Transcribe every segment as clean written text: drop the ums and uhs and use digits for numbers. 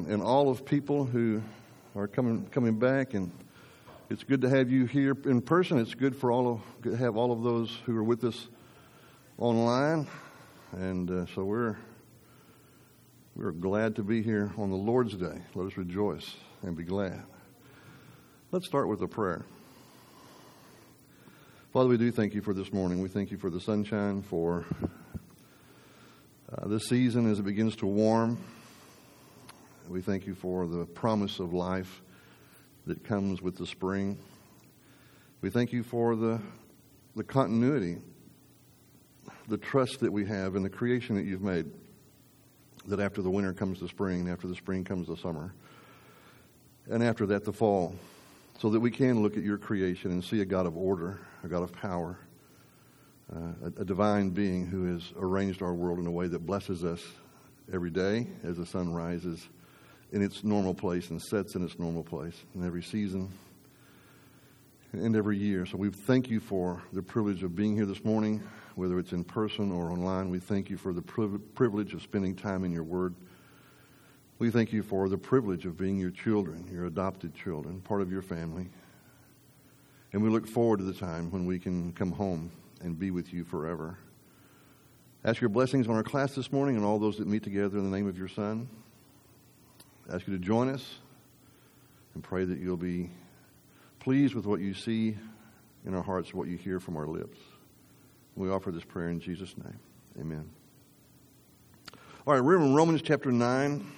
and all of people who are coming back. And it's good to have you here in person. It's good to have all of those who are with us online. And so we're glad to be here on the Lord's Day. Let us rejoice and be glad. Let's start with a prayer. Father, we do thank you for this morning. We thank you for the sunshine, for this season as it begins to warm. We thank you for the promise of life that comes with the spring. We thank you for the continuity, the trust that we have in the creation that you've made, that after the winter comes the spring, and after the spring comes the summer, and after that the fall, so that we can look at your creation and see a God of order, a God of power, a divine being who has arranged our world in a way that blesses us every day as the sun rises in its normal place and sets in its normal place in every season and every year. So we thank you for the privilege of being here this morning, whether it's in person or online. We thank you for the privilege of spending time in your word. We thank you for the privilege of being your children, your adopted children, part of your family. And we look forward to the time when we can come home and be with you forever. Ask your blessings on our class this morning and all those that meet together in the name of your Son. Ask you to join us and pray that you'll be pleased with what you see in our hearts, what you hear from our lips. We offer this prayer in Jesus' name. Amen. All right, we're in Romans chapter 9.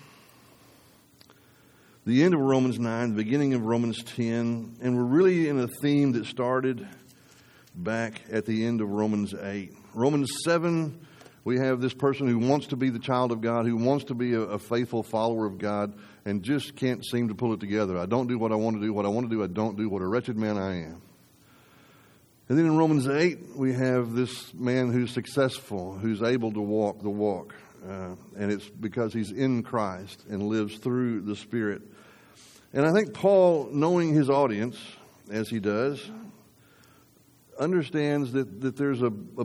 The end of Romans 9, the beginning of Romans 10, and we're really in a theme that started back at the end of Romans 8. Romans 7, we have this person who wants to be the child of God, who wants to be a faithful follower of God, and just can't seem to pull it together. I don't do what I want to do. What I want to do, I don't do. What a wretched man I am. And then in Romans 8, we have this man who's successful, who's able to walk the walk. And it's because he's in Christ and lives through the Spirit. And I think Paul, knowing his audience, as he does, understands that there's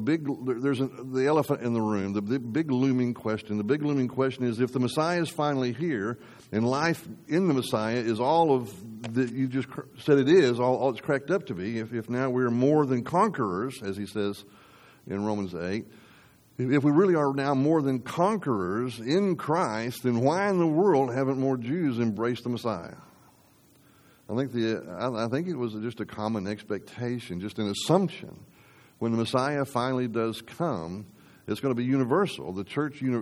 the elephant in the room, the big looming question. The big looming question is, if the Messiah is finally here, and life in the Messiah is all of that you just said it is, all it's cracked up to be, if now we're more than conquerors, as he says in Romans 8, if we really are now more than conquerors in Christ, then why in the world haven't more Jews embraced the Messiah? I think it was just a common expectation, just an assumption. When the Messiah finally does come, it's going to be universal. The church, and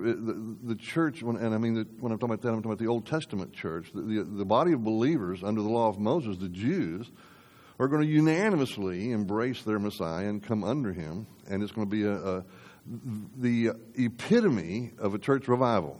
I mean, when I'm talking about that, I'm talking about the Old Testament church. The body of believers under the law of Moses, the Jews, are going to unanimously embrace their Messiah and come under him, and it's going to be the epitome of a church revival.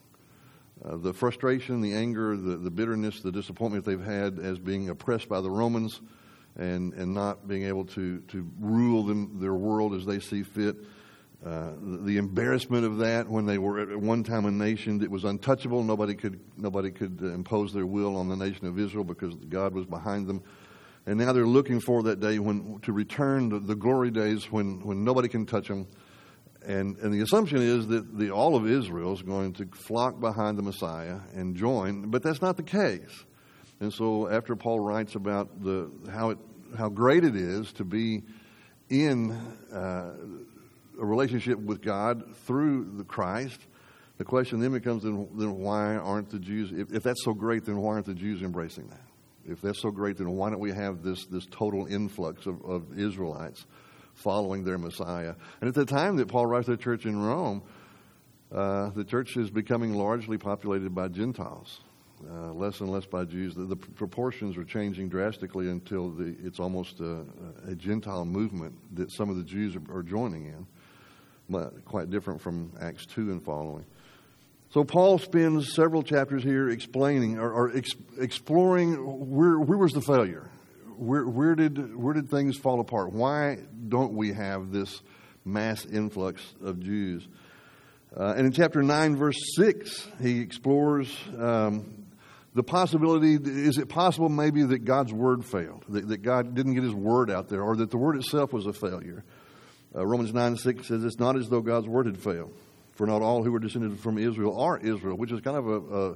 The frustration, the anger, the bitterness, the disappointment they've had as being oppressed by the Romans and not being able to rule their world as they see fit. The embarrassment of that when they were at one time a nation that was untouchable. Nobody could impose their will on the nation of Israel because God was behind them. And now they're looking for that day to return the glory days when nobody can touch them. And the assumption is that all of Israel is going to flock behind the Messiah and join, but that's not the case. And so after Paul writes about how great it is to be in a relationship with God through the Christ, the question then becomes, then why aren't the Jews, if that's so great, then why aren't the Jews embracing that? If that's so great, then why don't we have this total influx of Israelites following their Messiah? And at the time that Paul writes to the church in Rome, the church is becoming largely populated by Gentiles, less and less by Jews. The proportions are changing drastically until it's almost a Gentile movement that some of the Jews are joining in, but quite different from Acts 2 and following. So Paul spends several chapters here explaining or exploring where was the failure. Where did things fall apart? Why don't we have this mass influx of Jews? And in chapter 9, verse 6, he explores the possibility, is it possible maybe that God's word failed, that God didn't get his word out there, or that the word itself was a failure? Romans 9:6 says, it's not as though God's word had failed, for not all who were descended from Israel are Israel, which is kind of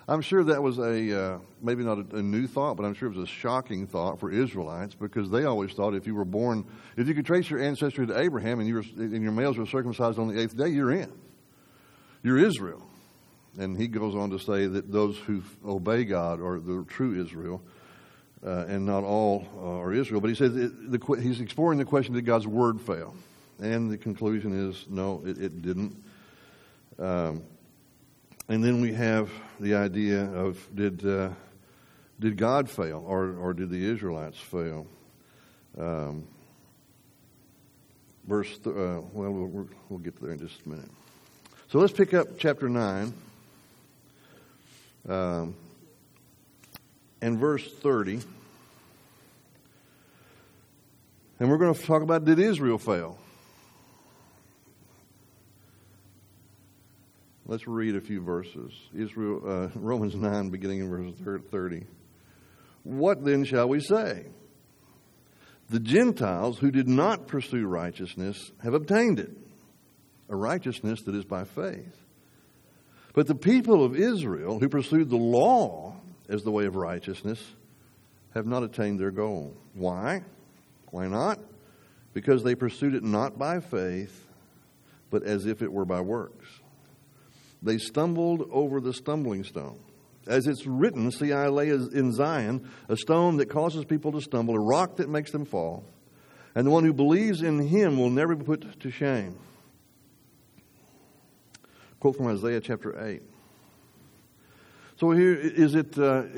I'm sure that was maybe not a new thought, but I'm sure it was a shocking thought for Israelites, because they always thought if you could trace your ancestry to Abraham and your males were circumcised on the 8th day, you're in. You're Israel. And he goes on to say that those who obey God are the true Israel, and not all are Israel. But he says he's exploring the question, did God's word fail? And the conclusion is no, it didn't. And then we have the idea of did God fail, or did the Israelites fail? We'll get there in just a minute. So let's pick up chapter 9 and verse 30. And we're going to talk about, did Israel fail? Let's read a few verses. Romans 9, beginning in verse 30. What then shall we say? The Gentiles who did not pursue righteousness have obtained it, a righteousness that is by faith. But the people of Israel who pursued the law as the way of righteousness have not attained their goal. Why? Why not? Because they pursued it not by faith, but as if it were by works. They stumbled over the stumbling stone. As it's written, see, I lay in Zion a stone that causes people to stumble, a rock that makes them fall. And the one who believes in him will never be put to shame. Quote from Isaiah chapter 8. So here, is it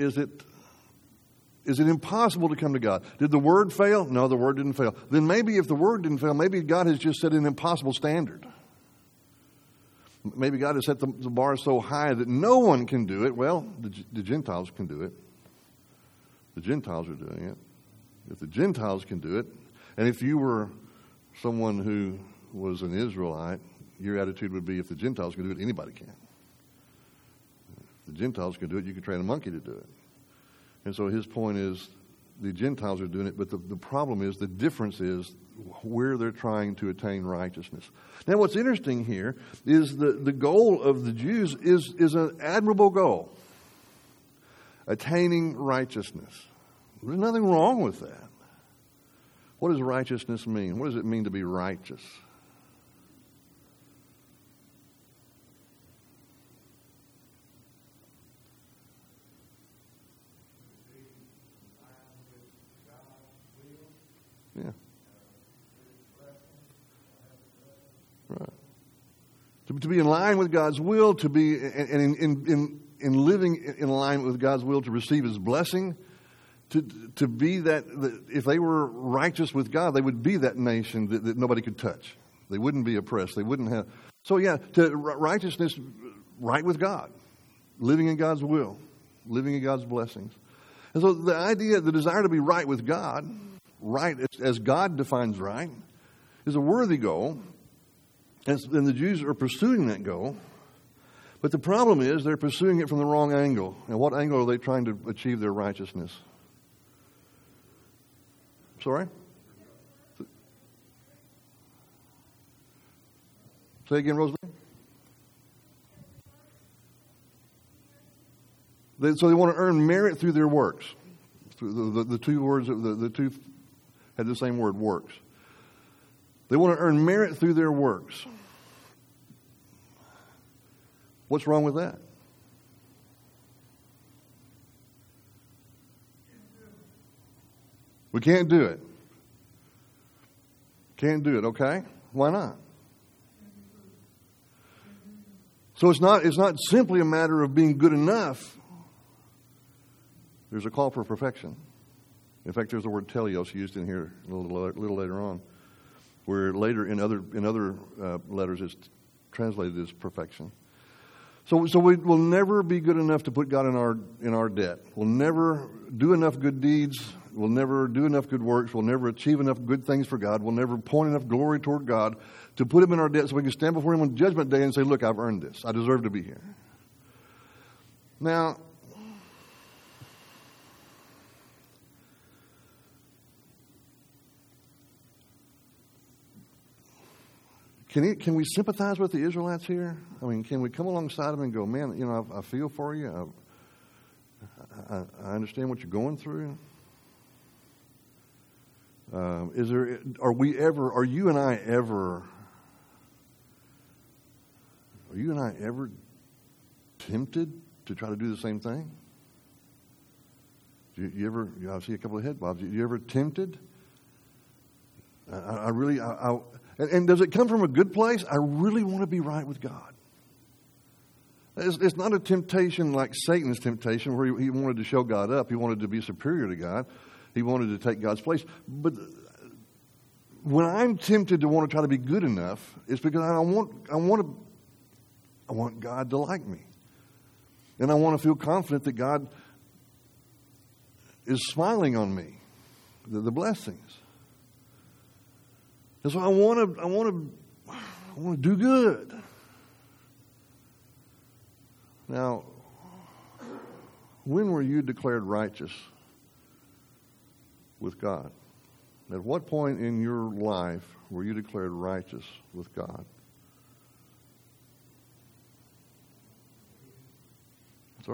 impossible to come to God? Did the word fail? No, the word didn't fail. Then maybe if the word didn't fail, maybe God has just set an impossible standard. Maybe God has set the bar so high that no one can do it. Well, the Gentiles can do it. The Gentiles are doing it. If the Gentiles can do it, and if you were someone who was an Israelite, your attitude would be, if the Gentiles can do it, anybody can. If the Gentiles can do it, you can train a monkey to do it. And so his point is, the Gentiles are doing it, but the problem is, the difference is where they're trying to attain righteousness. Now, what's interesting here is the goal of the Jews is an admirable goal. Attaining righteousness. There's nothing wrong with that. What does righteousness mean? What does it mean to be righteous? Yeah. Right. To be in line with God's will, to be in living in line with God's will, to receive His blessing, to be that if they were righteous with God, they would be that nation that nobody could touch. They wouldn't be oppressed. They wouldn't have. So yeah, to righteousness, right with God, living in God's will, living in God's blessings. And so the desire to be right with God, right as God defines right, is a worthy goal. And the Jews are pursuing that goal. But the problem is they're pursuing it from the wrong angle. And what angle are they trying to achieve their righteousness? Sorry? Say again, Rosalie? So they want to earn merit through their works. The two words, the two had the same word, works. They want to earn merit through their works. What's wrong with that? We can't do it. Can't do it, okay? Why not? So it's not simply a matter of being good enough. There's a call for perfection. In fact, there's the word teleos used in here a little later on, where later in other letters it's translated as perfection. So we will never be good enough to put God in our debt. We'll never do enough good deeds. We'll never do enough good works. We'll never achieve enough good things for God. We'll never point enough glory toward God to put Him in our debt so we can stand before Him on Judgment Day and say, look, I've earned this. I deserve to be here. Now, can we sympathize with the Israelites here? I mean, can we come alongside them and go, man, I feel for you. I understand what you're going through. Are you and I ever tempted to try to do the same thing? I see a couple of head bobs. You ever tempted? And does it come from a good place? I really want to be right with God. It's not a temptation like Satan's temptation where he wanted to show God up. He wanted to be superior to God. He wanted to take God's place. But when I'm tempted to want to try to be good enough, it's because I want God to like me. And I want to feel confident that God is smiling on me, the blessings. And so I want to do good. Now, when were you declared righteous with God? At what point in your life were you declared righteous with God? Sorry?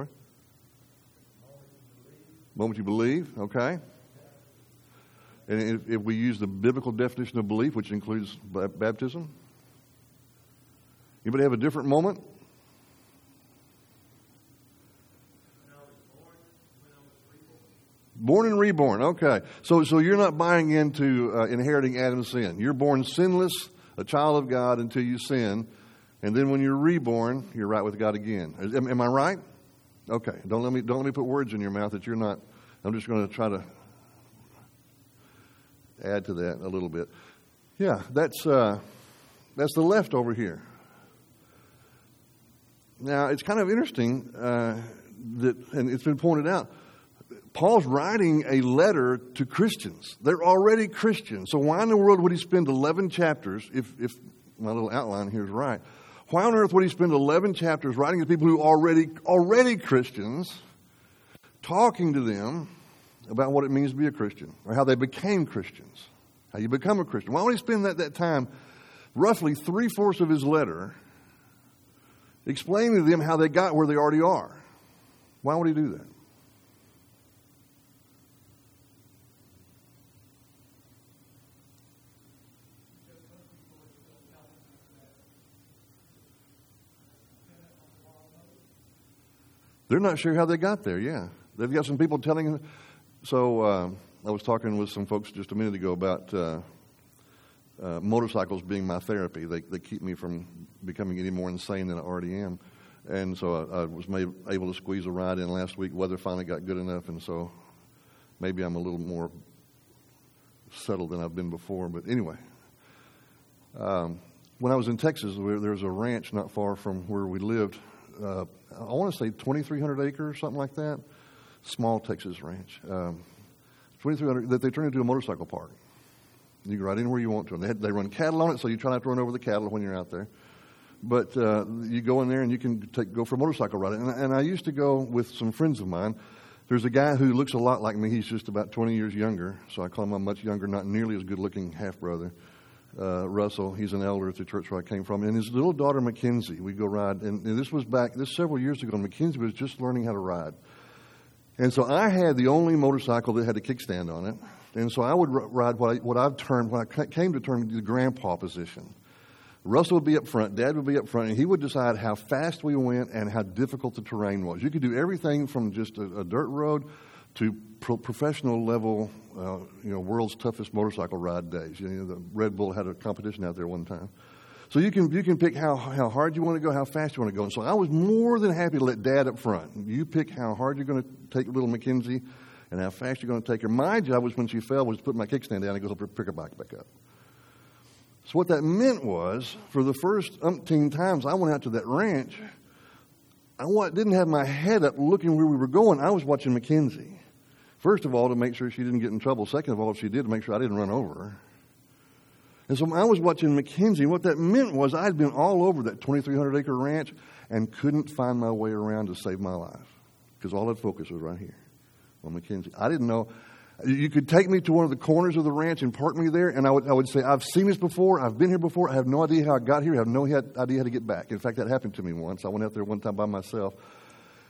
The moment you believe, okay. And if we use the biblical definition of belief, which includes baptism, anybody have a different moment? Born and reborn, okay. So you're not buying into inheriting Adam's sin. You're born sinless, a child of God until you sin, and then when you're reborn, you're right with God again. Am I right? Okay. Don't let me put words in your mouth that you're not. I'm just going to try to add to that a little bit. Yeah, that's the left over here. Now it's kind of interesting that, and it's been pointed out, Paul's writing a letter to Christians. They're already Christians. So why in the world would he spend 11 chapters, if my little outline here is right, why on earth would he spend 11 chapters writing to people who are already Christians, talking to them about what it means to be a Christian, or how they became Christians, how you become a Christian? Why would he spend that time, roughly 3/4 of his letter, explaining to them how they got where they already are? Why would he do that? They're not sure how they got there, yeah. They've got some people telling them. So I was talking with some folks just a minute ago about motorcycles being my therapy. They keep me from becoming any more insane than I already am. And so I was able to squeeze a ride in last week. Weather finally got good enough, and so maybe I'm a little more settled than I've been before. But anyway, when I was in Texas, there was a ranch not far from where we lived. I want to say 2,300 acres, something like that. Small Texas ranch. 2,300 that they turned into a motorcycle park. You can ride anywhere you want to. And they run cattle on it, so you try not to run over the cattle when you're out there. But you go in there and you can go for a motorcycle ride. And I used to go with some friends of mine. There's a guy who looks a lot like me. He's just about 20 years younger. So I call him a much younger, not nearly as good-looking half-brother. Russell, he's an elder at the church where I came from. And his little daughter, Mackenzie, we'd go ride. And this was several years ago. Mackenzie was just learning how to ride. And so I had the only motorcycle that had a kickstand on it. And so I would ride what I came to term the grandpa position. Russell would be up front, Dad would be up front, and he would decide how fast we went and how difficult the terrain was. You could do everything from just a dirt road to professional level, world's toughest motorcycle ride days. The Red Bull had a competition out there one time. So you can pick how hard you want to go, how fast you want to go. And so I was more than happy to let Dad up front. You pick how hard you're going to take little Mackenzie and how fast you're going to take her. My job was when she fell was to put my kickstand down and go pick her back up. So what that meant was, for the first umpteen times I went out to that ranch, I didn't have my head up looking where we were going. I was watching Mackenzie. First of all, to make sure she didn't get in trouble. Second of all, if she did, to make sure I didn't run over her. And so I was watching Mackenzie. What that meant was I'd been all over that 2,300-acre ranch and couldn't find my way around to save my life because all that focus was right here on Mackenzie. I didn't know. You could take me to one of the corners of the ranch and park me there, and I would say, I've seen this before. I've been here before. I have no idea how I got here. I have no idea how to get back. In fact, that happened to me once. I went out there one time by myself.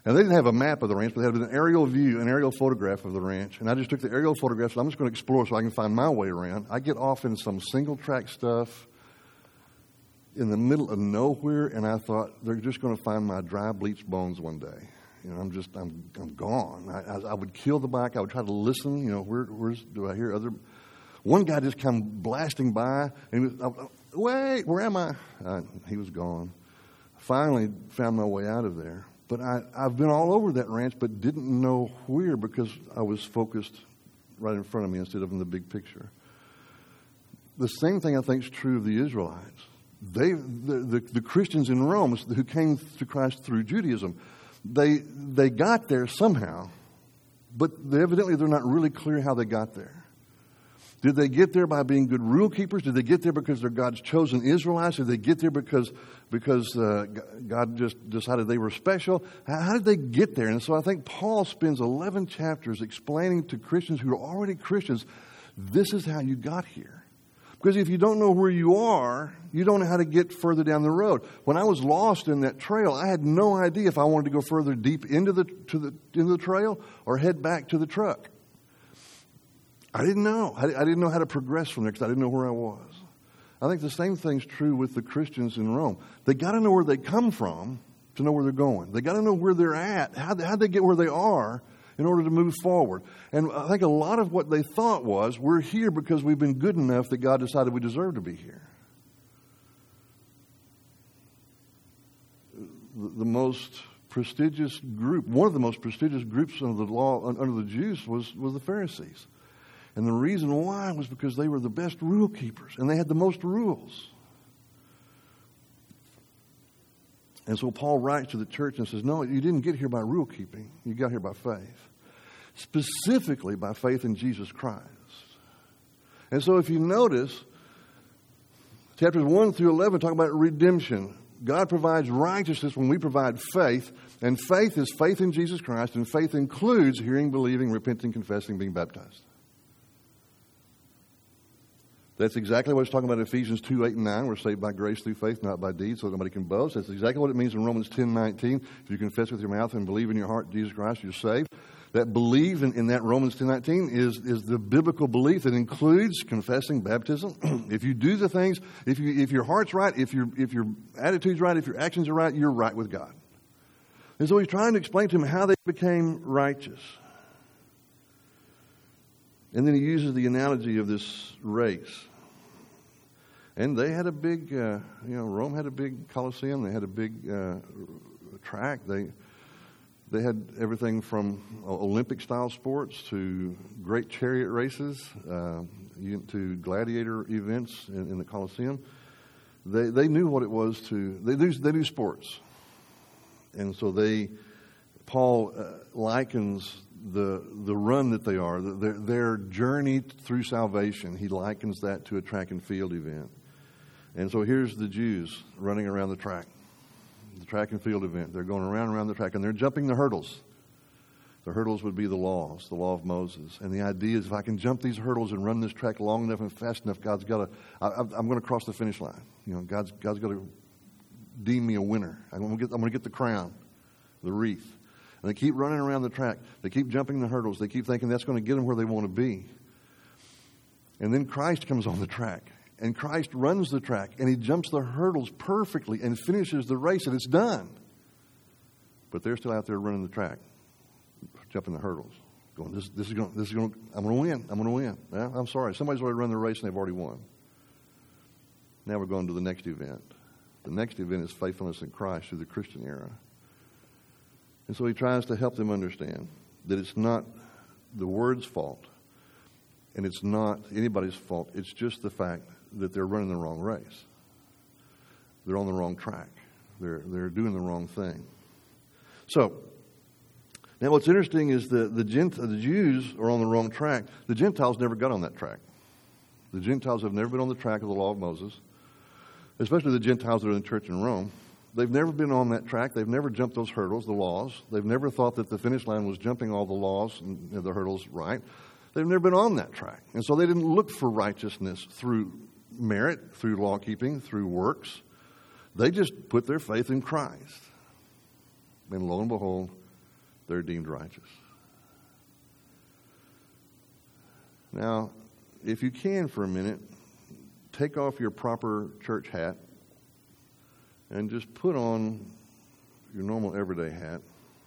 And they didn't have a map of the ranch, but they had an aerial view, an aerial photograph of the ranch. And I just took the aerial photograph, so I'm just going to explore so I can find my way around. I get off in some single-track stuff in the middle of nowhere, and I thought, they're just going to find my dry, bleached bones one day. You know, I'm gone. I would kill the bike. I would try to listen. You know, where's do I hear other? One guy just come blasting by, and he was, wait, where am I? He was gone. Finally found my way out of there. But I've been all over that ranch, but didn't know where because I was focused right in front of me instead of in the big picture. The same thing I think is true of the Israelites. The Christians in Rome who came to Christ through Judaism, they got there somehow, but evidently they're not really clear how they got there. Did they get there by being good rule keepers? Did they get there because they're God's chosen Israelites? Did they get there because God just decided they were special? How did they get there? And so I think Paul spends 11 chapters explaining to Christians who are already Christians, this is how you got here. Because if you don't know where you are, you don't know how to get further down the road. When I was lost in that trail, I had no idea if I wanted to go further deep into the trail or head back to the truck. I didn't know. I didn't know how to progress from there because I didn't know where I was. I think the same thing's true with the Christians in Rome. They got to know where they come from to know where they're going. They got to know where they're at, how they get where they are in order to move forward. And I think a lot of what they thought was, we're here because we've been good enough that God decided we deserve to be here. The most prestigious group, one of the most prestigious groups under the law, under the Jews, was the Pharisees. And the reason why was because they were the best rule keepers, and they had the most rules. And so Paul writes to the church and says, no, you didn't get here by rule keeping. You got here by faith. Specifically by faith in Jesus Christ. And so if you notice, chapters 1 through 11 talk about redemption. God provides righteousness when we provide faith. And faith is faith in Jesus Christ. And faith includes hearing, believing, repenting, confessing, being baptized. That's exactly what it's talking about in Ephesians 2, 8, and 9. We're saved by grace through faith, not by deeds, so nobody can boast. That's exactly what it means in Romans 10, 19. If you confess with your mouth and believe in your heart Jesus Christ, you're saved. That believe in that Romans 10, 19 is the biblical belief that includes confessing baptism. If you do the things, if your heart's right, if your attitude's right, if your actions are right, you're right with God. And so he's trying to explain to them how they became righteous. And then he uses the analogy of this race. And they had a big, Rome had a big Colosseum. They had a big track. They had everything from Olympic-style sports to great chariot races to gladiator events in the Colosseum. They knew what it was they knew sports. And so Paul likens the run that they are, their journey through salvation. He likens that to a track and field event. And so here's the Jews running around the track and field event. They're going around the track, and they're jumping the hurdles. The hurdles would be the laws, the law of Moses. And the idea is if I can jump these hurdles and run this track long enough and fast enough, I'm going to cross the finish line. You know, God's got to deem me a winner. I'm going to get the crown, the wreath. And they keep running around the track. They keep jumping the hurdles. They keep thinking that's going to get them where they want to be. And then Christ comes on the track. And Christ runs the track. And he jumps the hurdles perfectly and finishes the race. And it's done. But they're still out there running the track, jumping the hurdles, going, I'm going to win. I'm going to win. Well, I'm sorry. Somebody's already run the race and they've already won. Now we're going to the next event. The next event is faithfulness in Christ through the Christian era. And so he tries to help them understand that it's not the word's fault and it's not anybody's fault. It's just the fact that they're running the wrong race. They're on the wrong track. They're doing the wrong thing. So, now what's interesting is the Jews are on the wrong track. The Gentiles never got on that track. The Gentiles have never been on the track of the law of Moses, especially the Gentiles that are in the church in Rome. They've never been on that track. They've never jumped those hurdles, the laws. They've never thought that the finish line was jumping all the laws and the hurdles right. They've never been on that track. And so they didn't look for righteousness through merit, through law keeping, through works. They just put their faith in Christ. And lo and behold, they're deemed righteous. Now, if you can for a minute, take off your proper church hat and just put on your normal everyday hat.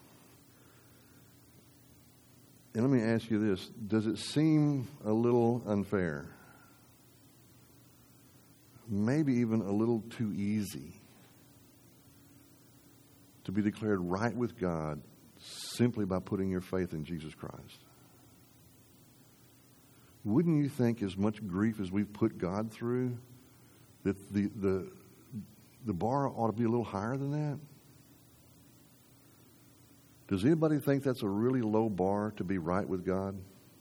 And let me ask you this. Does it seem a little unfair? Maybe even a little too easy to be declared right with God simply by putting your faith in Jesus Christ? Wouldn't you think, as much grief as we've put God through, that the bar ought to be a little higher than that? Does anybody think that's a really low bar to be right with God?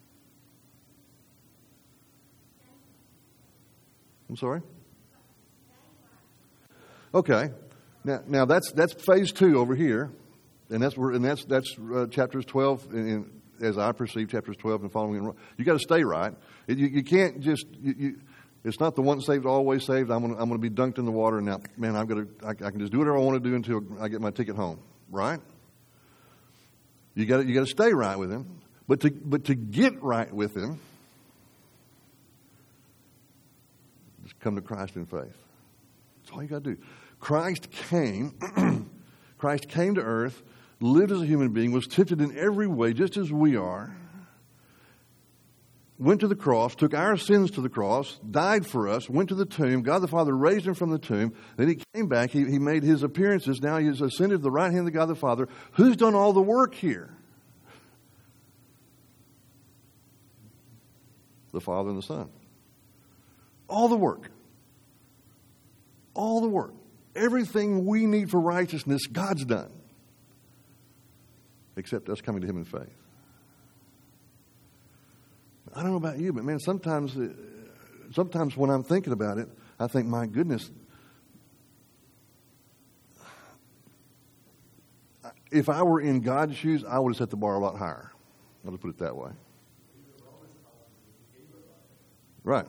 I'm sorry? Okay. Now that's phase 2 over here, and that's chapters 12 and as I perceive chapters 12 and following. You got to stay right. You can't just. It's not the once saved, always saved. I'm going to be dunked in the water, and now, man, I can just do whatever I want to do until I get my ticket home. Right? You got to stay right with Him, but to get right with Him, just come to Christ in faith. That's all you got to do. Christ came to earth, lived as a human being, was tempted in every way, just as we are, went to the cross, took our sins to the cross, died for us, went to the tomb. God the Father raised Him from the tomb. Then He came back. He made His appearances. Now He has ascended to the right hand of God the Father. Who's done all the work here? The Father and the Son. All the work. All the work. Everything we need for righteousness, God's done. Except us coming to Him in faith. I don't know about you, but man, sometimes when I'm thinking about it, I think, my goodness, if I were in God's shoes, I would have set the bar a lot higher. I'll just put it that way. Right.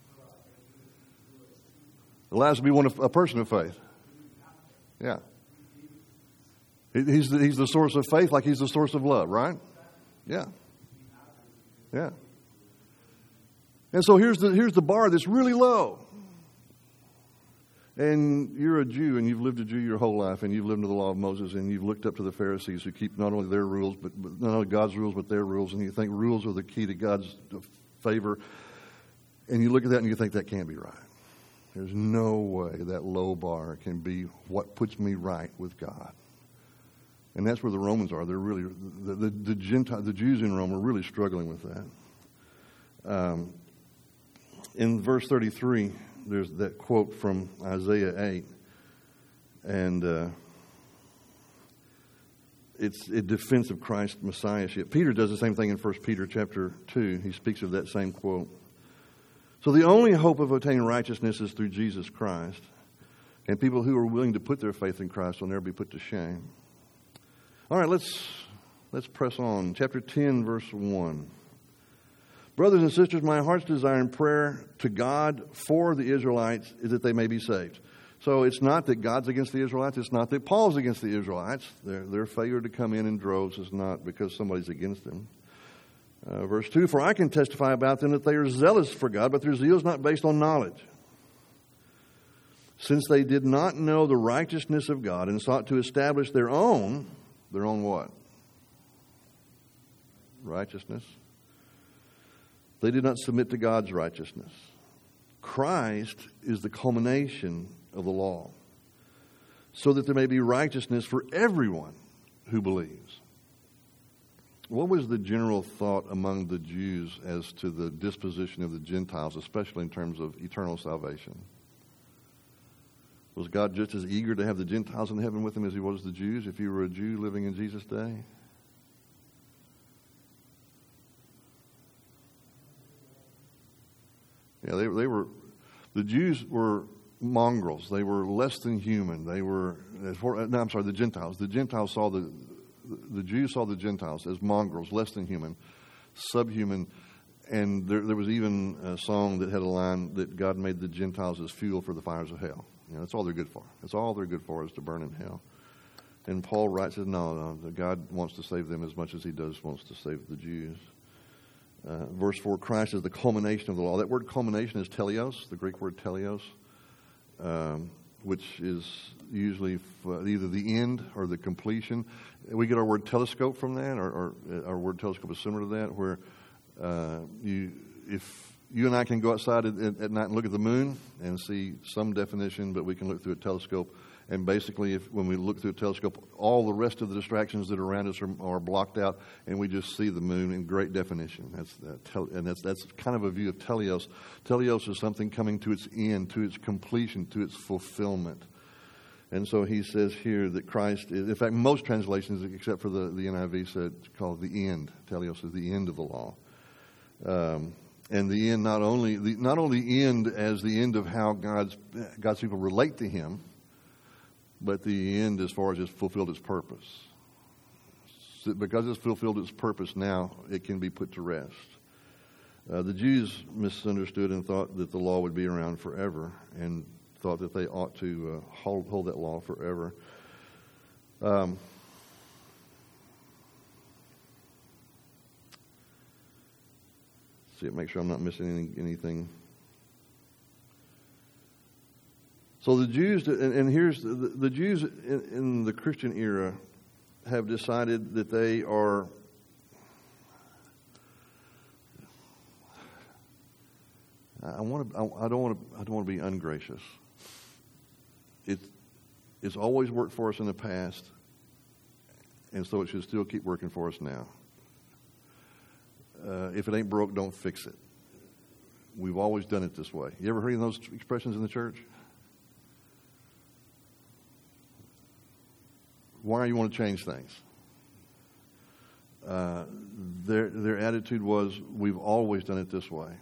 Allows to be a person of faith. Yeah. He's the source of faith, like He's the source of love, right? Yeah. Yeah. And so here's the bar that's really low. And you're a Jew, and you've lived a Jew your whole life, and you've lived under the law of Moses, and you've looked up to the Pharisees who keep not only their rules, but not only God's rules, but their rules, and you think rules are the key to God's favor. And you look at that and you think that can't be right. There's no way that low bar can be what puts me right with God. And that's where the Romans are. They're really, the Jews in Rome are really struggling with that. In verse 33, there's that quote from Isaiah 8. And it's a defense of Christ's messiahship. Peter does the same thing in 1 Peter chapter 2. He speaks of that same quote. So the only hope of attaining righteousness is through Jesus Christ. And people who are willing to put their faith in Christ will never be put to shame. All right, let's press on. Chapter 10, verse 1. Brothers and sisters, my heart's desire and prayer to God for the Israelites is that they may be saved. So it's not that God's against the Israelites. It's not that Paul's against the Israelites. Their failure to come in droves is not because somebody's against them. Verse 2, for I can testify about them that they are zealous for God, but their zeal is not based on knowledge. Since they did not know the righteousness of God and sought to establish their own what? Righteousness. They did not submit to God's righteousness. Christ is the culmination of the law, so that there may be righteousness for everyone who believes. What was the general thought among the Jews as to the disposition of the Gentiles, especially in terms of eternal salvation? Was God just as eager to have the Gentiles in heaven with Him as He was the Jews, if you were a Jew living in Jesus' day? Yeah, they were. The Jews were mongrels. They were less than human. They were. The Gentiles. The Gentiles saw the Jews saw the Gentiles as mongrels, less than human, subhuman, and there was even a song that had a line that God made the Gentiles as fuel for the fires of hell. You know, that's all they're good for. That's all they're good for, is to burn in hell. And Paul writes, no, God wants to save them as much as he wants to save the Jews. Verse 4, Christ is the culmination of the law. That word culmination is teleos, the Greek word teleos, which is usually either the end or the completion. We get our word telescope from that, or our word telescope is similar to that, where if you and I can go outside at night and look at the moon and see some definition, but we can look through a telescope. And basically, when we look through a telescope, all the rest of the distractions that are around us are blocked out, and we just see the moon in great definition. That's kind of a view of teleos. Teleos is something coming to its end, to its completion, to its fulfillment. And so he says here that Christ is, in fact, most translations, except for the NIV, said called the end. Teleos is the end of the law. And the end, not only end as the end of how God's people relate to Him, but the end as far as it's fulfilled its purpose. So because it's fulfilled its purpose now, it can be put to rest. The Jews misunderstood and thought that the law would be around forever, and thought that they ought to hold that law forever. See, make sure I'm not missing anything. So the Jews, and here's the Jews in the Christian era have decided that they are I don't want to be ungracious. It's always worked for us in the past, and so it should still keep working for us now. If it ain't broke, don't fix it. We've always done it this way. You ever heard of those expressions in the church? Why you want to change things? Their attitude was, we've always done it this way.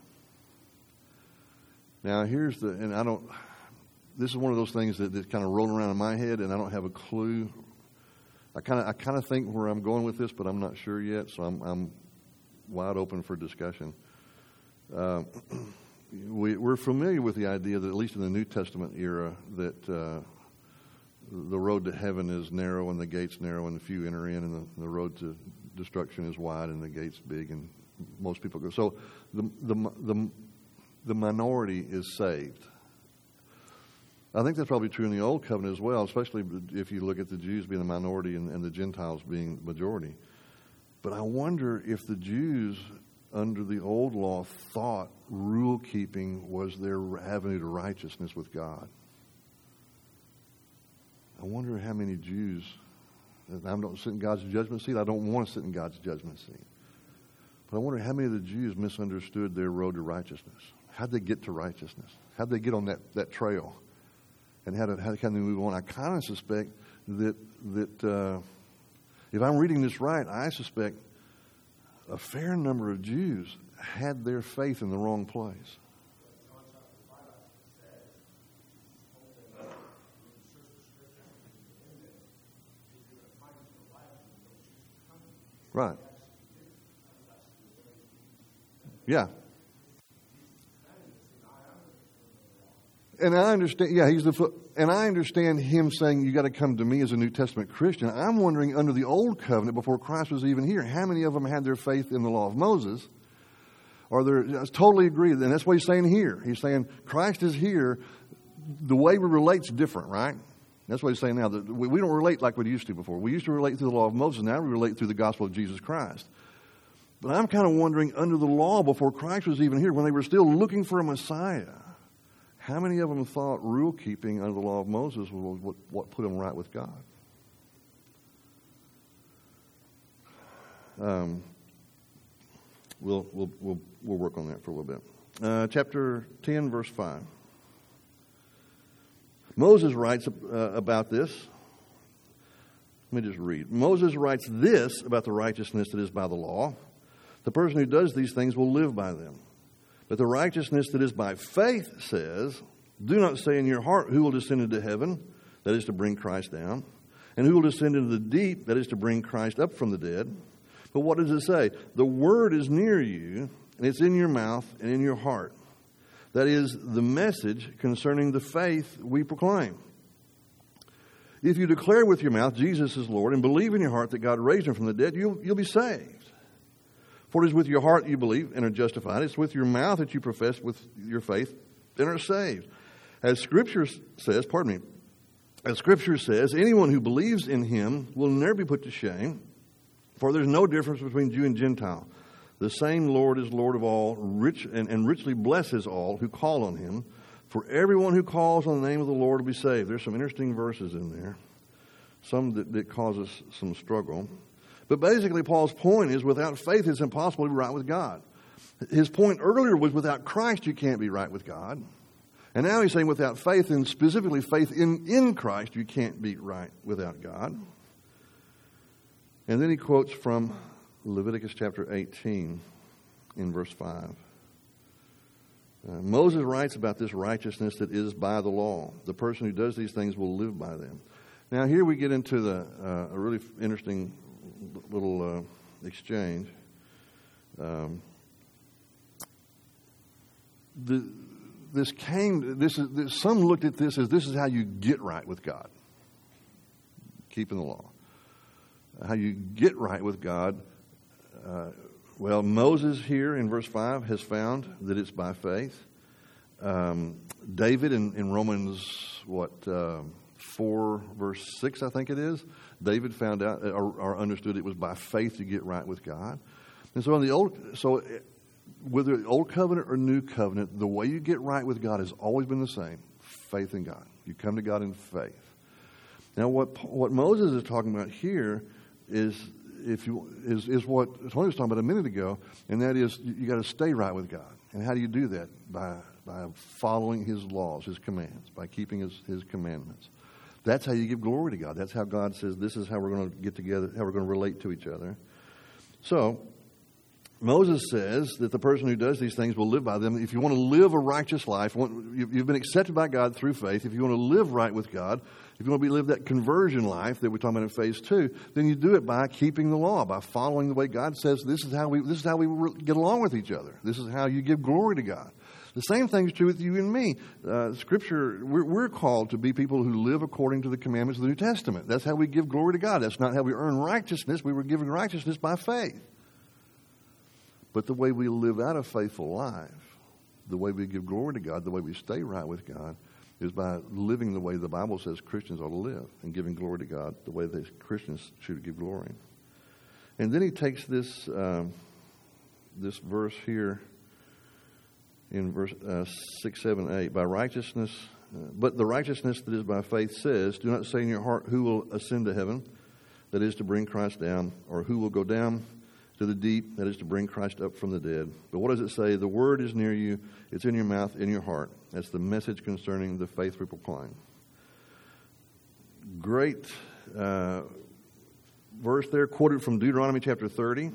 Now this is one of those things that's kind of rolling around in my head, and I don't have a clue. I kind of think where I'm going with this, but I'm not sure yet, so I'm wide open for discussion. We're familiar with the idea that, at least in the New Testament era, that the road to heaven is narrow and the gates narrow and the few enter in, and the road to destruction is wide and the gates big and most people go. So the minority is saved. I think that's probably true in the Old Covenant as well, especially if you look at the Jews being the minority and the Gentiles being the majority. But I wonder if the Jews under the old law thought rule keeping was their avenue to righteousness with God. I wonder how many Jews, I don't sit in God's judgment seat. I don't want to sit in God's judgment seat. But I wonder how many of the Jews misunderstood their road to righteousness. How'd they get to righteousness? How'd they get on that trail? And how can they move on? I kind of suspect that if I'm reading this right, I suspect a fair number of Jews had their faith in the wrong place. Right. Yeah. And I understand, and I understand him saying, you got to come to me as a New Testament Christian. I'm wondering, under the Old Covenant, before Christ was even here, how many of them had their faith in the law of Moses? I totally agree, and that's what he's saying here. He's saying, Christ is here, the way we relate's different, right? That's what he's saying now. That we don't relate like we used to before. We used to relate through the law of Moses, now we relate through the gospel of Jesus Christ. But I'm kind of wondering, under the law, before Christ was even here, when they were still looking for a Messiah, how many of them thought rule keeping under the law of Moses was what put them right with God? We'll work on that for a little bit. Chapter 10, verse 5. Moses writes about this. Let me just read. Moses writes this about the righteousness that is by the law. The person who does these things will live by them. But the righteousness that is by faith says, do not say in your heart, who will descend into heaven, that is to bring Christ down, and who will descend into the deep, that is to bring Christ up from the dead. But what does it say? The word is near you, and it's in your mouth and in your heart. That is the message concerning the faith we proclaim. If you declare with your mouth Jesus is Lord and believe in your heart that God raised him from the dead, you'll be saved. For it is with your heart you believe and are justified. It's with your mouth that you profess with your faith and are saved. As Scripture says, anyone who believes in him will never be put to shame, for there's no difference between Jew and Gentile. The same Lord is Lord of all, rich and richly blesses all who call on him. For everyone who calls on the name of the Lord will be saved. There's some interesting verses in there, some that cause us some struggle. But basically, Paul's point is without faith, it's impossible to be right with God. His point earlier was without Christ, you can't be right with God. And now he's saying without faith, and specifically faith in Christ, you can't be right without God. And then he quotes from Leviticus chapter 18 in verse 5. Moses writes about this righteousness that is by the law. The person who does these things will live by them. Now here we get into a really interesting little exchange. Some looked at this as this is how you get right with God, keeping the law. How you get right with God. Well, Moses here in verse 5 has found that it's by faith. David in Romans 4 verse 6, I think it is. David found out or understood it was by faith to get right with God. And so whether Old Covenant or New Covenant, the way you get right with God has always been the same: faith in God. You come to God in faith. Now, what Moses is talking about here is what Tony was talking about a minute ago, and that is you got to stay right with God. And how do you do that? By following His laws, His commands, by keeping His commandments. That's how you give glory to God. That's how God says this is how we're going to get together, how we're going to relate to each other. So Moses says that the person who does these things will live by them. If you want to live a righteous life, you've been accepted by God through faith. If you want to live right with God, if you want to live that conversion life that we're talking about in phase 2, then you do it by keeping the law, by following the way God says. This is how we get along with each other. This is how you give glory to God. The same thing is true with you and me. Scripture, we're called to be people who live according to the commandments of the New Testament. That's how we give glory to God. That's not how we earn righteousness. We were given righteousness by faith. But the way we live out a faithful life, the way we give glory to God, the way we stay right with God, is by living the way the Bible says Christians ought to live and giving glory to God the way that Christians should give glory. And then he takes this verse here in verse 6, 7, 8. By righteousness, but the righteousness that is by faith says, do not say in your heart, who will ascend to heaven, that is to bring Christ down, or who will go down to the deep, that is to bring Christ up from the dead. But what does it say? The word is near you, it's in your mouth, in your heart. That's the message concerning the faith we proclaim. Great verse there, quoted from Deuteronomy chapter 30.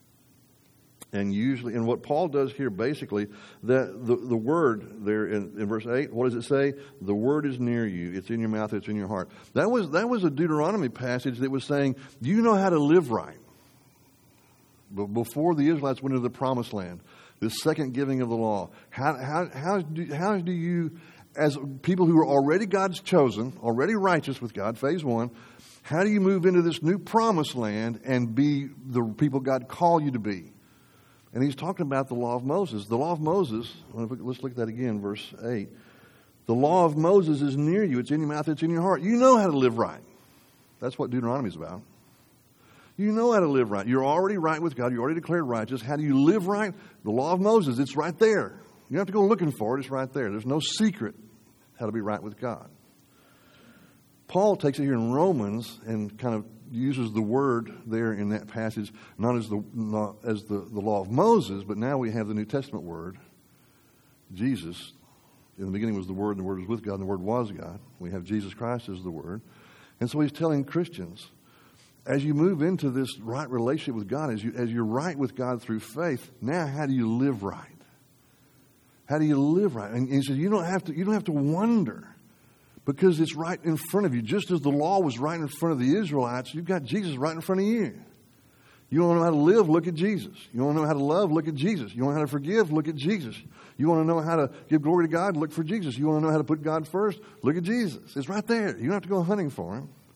And what Paul does here basically, that the word there in verse 8, what does it say? The word is near you, it's in your mouth, it's in your heart. That was a Deuteronomy passage that was saying, you know how to live right. But before the Israelites went into the promised land, the second giving of the law, how do you, as people who are already God's chosen, already righteous with God, phase 1, how do you move into this new promised land and be the people God called you to be? And he's talking about the law of Moses. The law of Moses, let's look at that again, verse 8. The law of Moses is near you. It's in your mouth, it's in your heart. You know how to live right. That's what Deuteronomy is about. You know how to live right. You're already right with God. You're already declared righteous. How do you live right? The law of Moses, it's right there. You don't have to go looking for it. It's right there. There's no secret how to be right with God. Paul takes it here in Romans and kind of uses the word there in that passage, not as the law of Moses, but now we have the New Testament word, Jesus. In the beginning was the Word, and the Word was with God, and the Word was God. We have Jesus Christ as the Word. And so he's telling Christians, as you move into this right relationship with God, as you're right with God through faith, now how do you live right? How do you live right? And he says you don't have to wonder, because it's right in front of you. Just as the law was right in front of the Israelites, you've got Jesus right in front of you. You want to know how to live? Look at Jesus. You want to know how to love? Look at Jesus. You want to know how to forgive? Look at Jesus. You want to know how to give glory to God? Look for Jesus. You want to know how to put God first? Look at Jesus. It's right there. You don't have to go hunting for Him.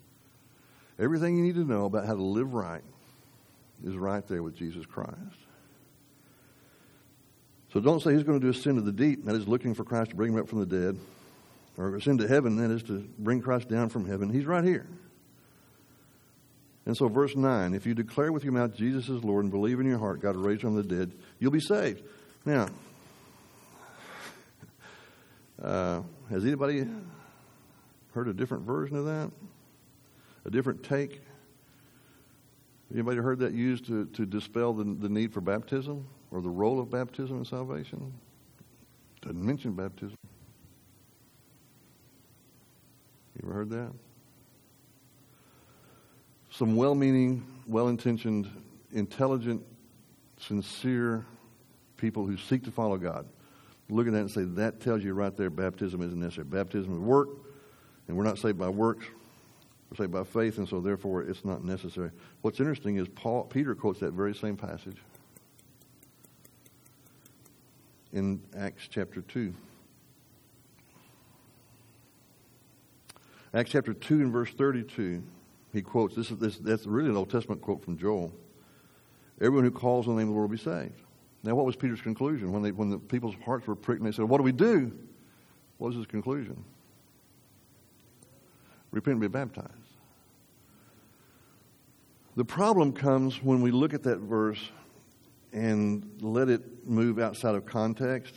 Everything you need to know about how to live right is right there with Jesus Christ. So don't say he's going to do ascend to the deep, that is looking for Christ to bring him up from the dead, or ascend to heaven, that is to bring Christ down from heaven. He's right here. And so verse 9, if you declare with your mouth Jesus is Lord and believe in your heart God raised him from the dead, you'll be saved. Now, has anybody heard a different version of that? A different take? Anybody heard that used to dispel the need for baptism or the role of baptism in salvation? Doesn't mention baptism. You ever heard that? Some well-meaning, well-intentioned, intelligent, sincere people who seek to follow God look at that and say, that tells you right there baptism isn't necessary. Baptism is work, and we're not saved by works. We're saved by faith, and so therefore it's not necessary. What's interesting is Peter quotes that very same passage in Acts chapter 2. Acts chapter 2 and verse 32, he quotes, that's really an Old Testament quote from Joel. Everyone who calls on the name of the Lord will be saved. Now, what was Peter's conclusion? When the people's hearts were pricked and they said, what do we do? What was his conclusion? Repent and be baptized. The problem comes when we look at that verse and let it move outside of context.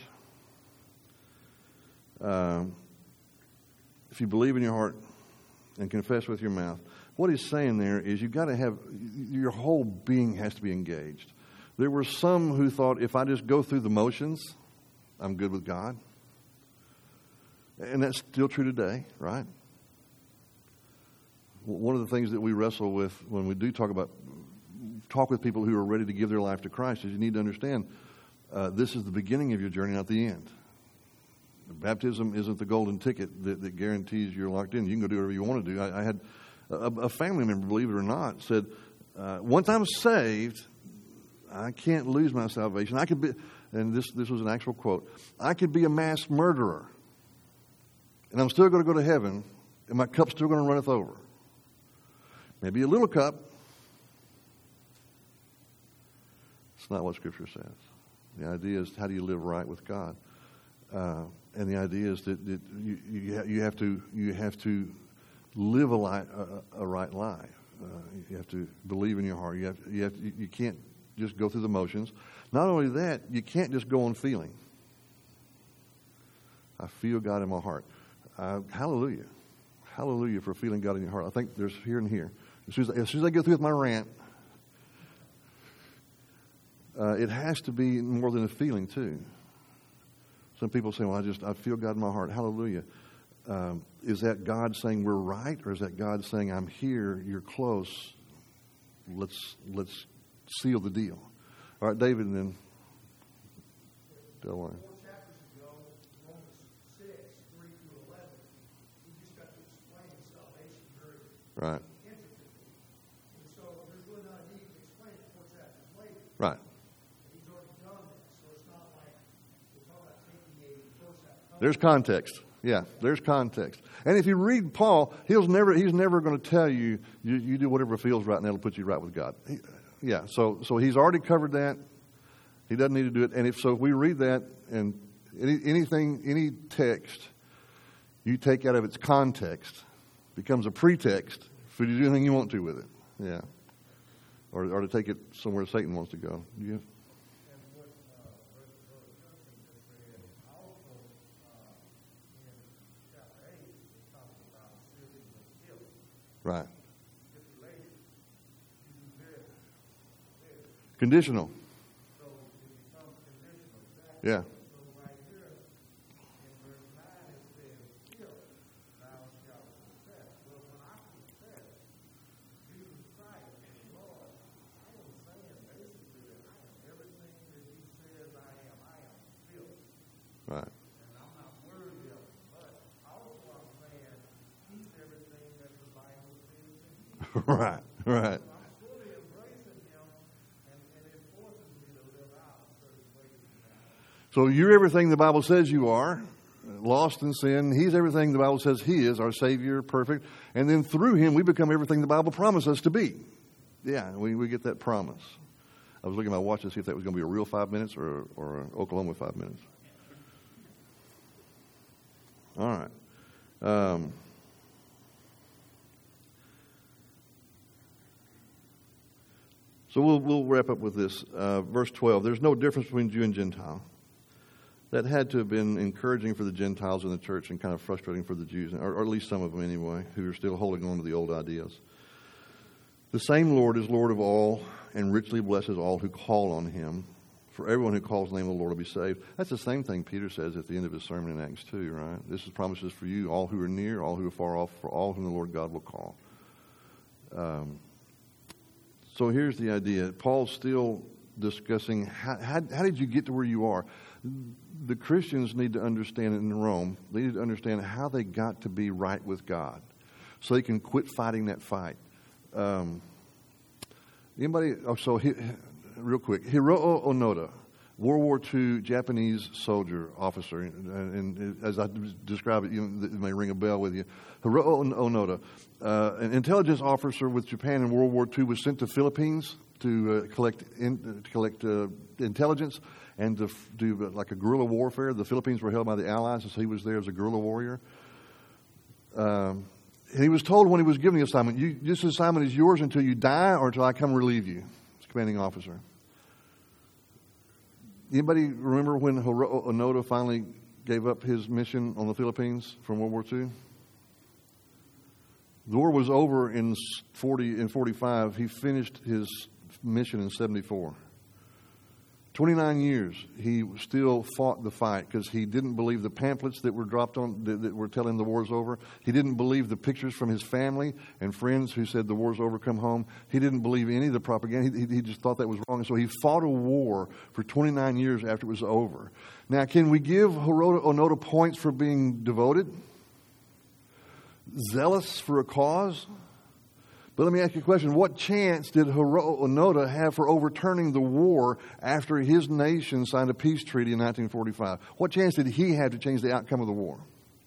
If you believe in your heart and confess with your mouth, what he's saying there is you've got to have, your whole being has to be engaged. There were some who thought, if I just go through the motions, I'm good with God. And that's still true today, right? One of the things that we wrestle with when we do talk with people who are ready to give their life to Christ is you need to understand this is the beginning of your journey, not the end. Baptism isn't the golden ticket that guarantees you're locked in. You can go do whatever you want to do. I had a family member, believe it or not, said, once I'm saved, I can't lose my salvation. I could be, and this was an actual quote, I could be a mass murderer, and I'm still going to go to heaven, and my cup's still going to runneth over. Maybe a little cup. It's not what Scripture says. The idea is, how do you live right with God? And the idea is that you have to live a right life. You have to believe in your heart. You can't just go through the motions. Not only that, you can't just go on feeling. I feel God in my heart. Hallelujah. Hallelujah for feeling God in your heart. I think there's here and here. As soon as I go through with my rant, it has to be more than a feeling too. Some people say, well, I feel God in my heart. Hallelujah. Is that God saying we're right, or is that God saying I'm here, you're close, let's seal the deal? All right, David, and then Delaware. 4 chapters ago, Romans 6, 3 through 11, we just got to explain salvation very right. intricately. And so there's really not a need to explain it 4 chapters later. Right. He's already done that, so it's not like we're talking about taking a verse out of context. There's context. Yeah, there's context. And if you read Paul, he's never going to tell you do whatever feels right and that'll put you right with God. So he's already covered that. He doesn't need to do it. And if we read that, and any text you take out of its context becomes a pretext for you to do anything you want to with it. Yeah. Or to take it somewhere Satan wants to go. Yeah. Right. Conditional. Yeah. Right. Right, right. So you're everything the Bible says you are. lost in sin. He's everything the Bible says He is, our Savior, perfect. And then through Him, we become everything the Bible promised us to be. Yeah, we get that promise. I was looking at my watch to see if that was going to be a real 5 minutes or an Oklahoma 5 minutes. All right. So we'll wrap up with this. Verse 12. There's no difference between Jew and Gentile. That had to have been encouraging for the Gentiles in the church and kind of frustrating for the Jews, or at least some of them anyway, who are still holding on to the old ideas. The same Lord is Lord of all and richly blesses all who call on Him. For everyone who calls the name of the Lord will be saved. That's the same thing Peter says at the end of his sermon in Acts 2, right? This is promises for you, all who are near, all who are far off, for all whom the Lord God will call. So here's the idea. Paul's still discussing how did you get to where you are? The Christians need to understand it in Rome. They need to understand how they got to be right with God so they can quit fighting that fight. Real quick, Hiroo Onoda, World War II Japanese soldier, officer, and as I describe it, it may ring a bell with you. Hiroo Onoda, an intelligence officer with Japan in World War II, was sent to Philippines to collect intelligence and to do like a guerrilla warfare. The Philippines were held by the Allies, and so he was there as a guerrilla warrior. And he was told when he was given the assignment, this assignment is yours until you die or until I come relieve you. Commanding officer. Anybody remember when Hiroo Onoda finally gave up his mission on the Philippines from World War II? The war was over in 45. He finished his mission in 74. 29 years he still fought the fight because he didn't believe the pamphlets that were dropped on that were telling the war's over. He didn't believe the pictures from his family and friends who said the war's over, come home. He didn't believe any of the propaganda. He just thought that was wrong. And so he fought a war for 29 years after it was over. Now, can we give Hiroo Onoda points for being devoted? Zealous for a cause? But let me ask you a question. What chance did Hiroo Onoda have for overturning the war after his nation signed a peace treaty in 1945? What chance did he have to change the outcome of the war?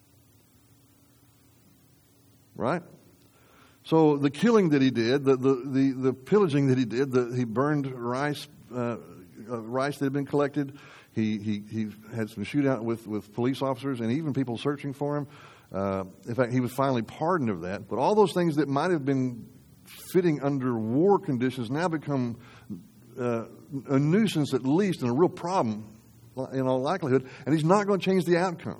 Right? So the killing that he did, the pillaging that he did, he burned rice that had been collected. He had some shootout with police officers and even people searching for him. In fact, he was finally pardoned of that. But all those things that might have been fitting under war conditions now become a nuisance at least and a real problem in all likelihood, and he's not going to change the outcome.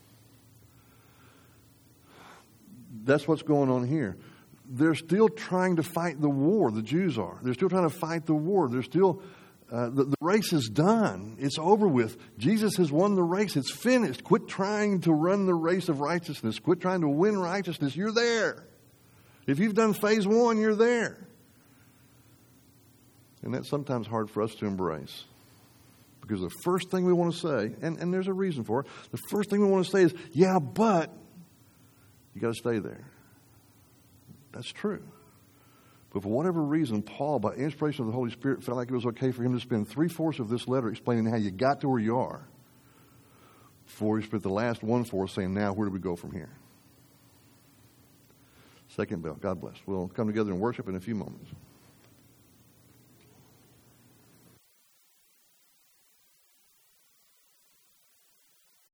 That's what's going on here. They're still trying to fight the war, the Jews are. They're still trying to fight the war. They're still, the race is done. It's over with. Jesus has won the race. It's finished. Quit trying to run the race of righteousness. Quit trying to win righteousness. You're there. If you've done phase 1, you're there. And that's sometimes hard for us to embrace. Because the first thing we want to say, and there's a reason for it, the first thing we want to say is, yeah, but you got to stay there. That's true. But for whatever reason, Paul, by inspiration of the Holy Spirit, felt like it was okay for him to spend 3/4 of this letter explaining how you got to where you are, before he spent the last 1/4 saying, now where do we go from here? Second bell. God bless. We'll come together and worship in a few moments.